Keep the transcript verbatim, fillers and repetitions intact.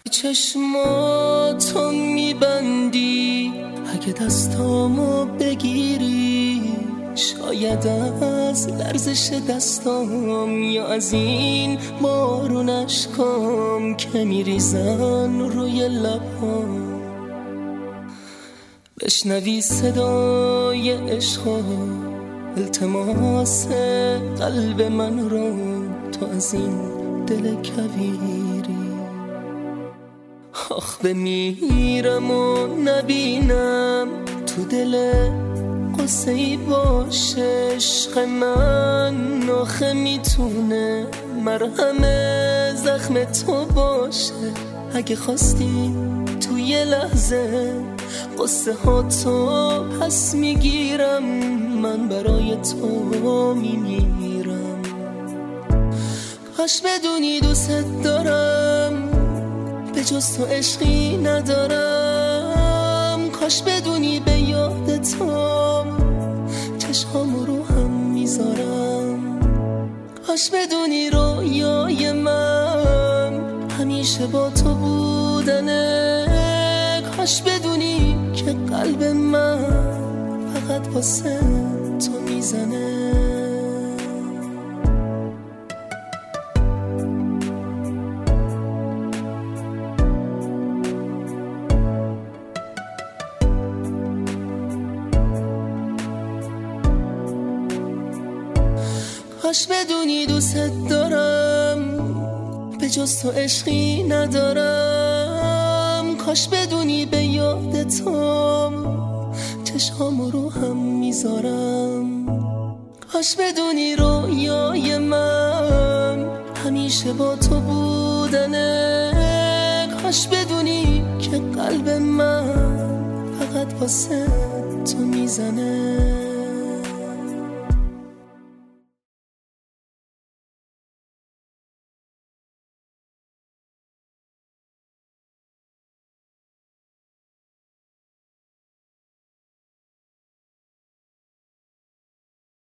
چشماتو میبندی اگه دستامو بگیری، شاید از لرزش دستام یا از این بارون اشکام که میریزن روی لبام بشنوی صدای عشقا، التماس قلب من رو تو از این دل کویری. آخ بمیرم و نبینم تو دل قصه ای باشه عشق من، آخه میتونه مرهم زخم تو باشه. اگه خواستی تو یه لحظه قصه ها تو پس میگیرم، من برای تو میمیرم. کاش بدونی دوست دارم به جز تو عشقی ندارم، کاش بدونی به یاد تو چشمامو رو هم میذارم، کاش بدونی رویای من همیشه با تو بودنه، کاش بدونی که قلب من فقط واسه تو میزنه. کاش بدونی دوست دارم به جز تو عشقی ندارم، کاش بدونی به یاد تو چشمامو رو هم میذارم، کاش بدونی رویای من همیشه با تو بودنه، کاش بدونی که قلب من فقط واسه تو میزنه.